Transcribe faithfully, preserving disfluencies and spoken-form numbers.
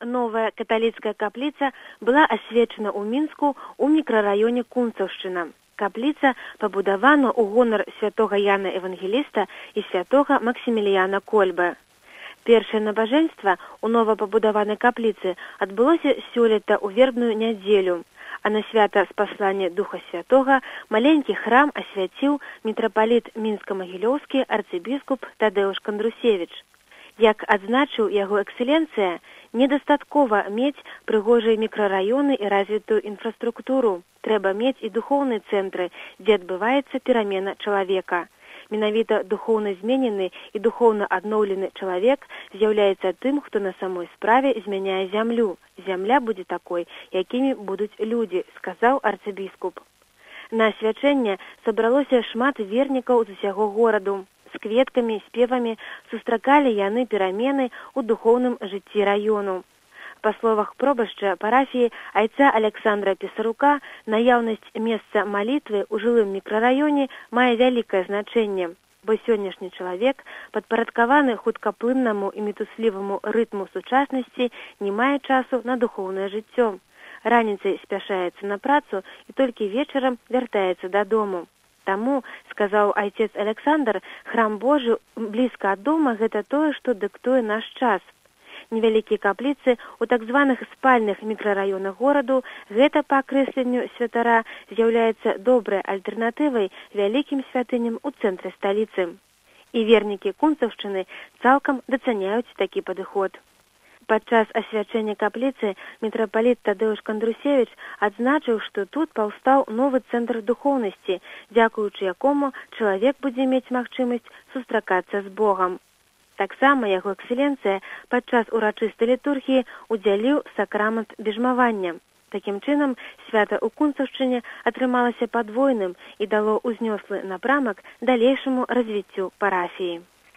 Новая каталіцкая капліца была асвечана ў Мінску ў мікрараёне Кунцаўшчына. Капліца пабудавана ў гонар святога Яна Евангеліста і святога Максіміліяна Кольбы. Першае набажэнства ў новапабудаванай капліцы адбылося сёлета ў вербную нядзелю, а на свята спаслання Духа Святога маленькі храм асвяціў мітрапаліт мінска-магілёўскі арцыбіскуп Тадэуш Кандрусевіч. Як адзначыў яго эксцэленцыя, недастаткова мець прыгожыя мікрараёны і развітую інфраструктуру. Трэба мець і духоўныя цэнтры, дзе адбываецца перамена чалавека. Менавіта духоўна зменены і духоўна адноўлены чалавек з'яўляецца тым, хто на самой справе змяняе зямлю. Зямля будзе такой, якімі будуць людзі, сказаў арцыбіскуп. На асвячэнне сабралося шмат вернікаў з усяго гораду. З кветкамі, спевамі сустракалі яны перамены ў духоўным жыцці раёну. Па словах пробашча парафіі айца Александра Пісарука, наяўнасць месца малітвы ў жылым мікрараёне мае вялікае значэнне, бо сённяшні чалавек, падпарадкаваны хуткаплыннаму і мітусліваму рытму сучаснасці, не мае часу на духоўнае жыццё. Раніцай спяшаецца на працу і толькі вечарам вяртаецца дадому. Таму, сказаў айцец Александр, храм Божы блізка ад дома – гэта тое, што дыктуе наш час. Невялікія капліцы ў так званых спальных мікрараёнах гораду – гэта, па акрэсленню святара, з'яўляецца добрай альтэрнатывай вялікім святыням у цэнтры сталіцы. І вернікі Кунцаўшчыны цалкам дацаняюць такі падыход. Падчас асвячэння капліцы мітрапаліт Тадэуш Кандрусевіч адзначыў, што тут паўстаў новы цэнтр духоўнасці, дзякуючы якому чалавек будзе мець магчымасць сустракацца з Богам. Таксама яго эксцэленцыя падчас урачыстай літургіі удзяліў сакрамент бежмавання. Такім чынам, свята ў Кунцаўшчыне атрымалася падвойным і дало ўзнёслы напрамак далейшаму развіццю парафіі.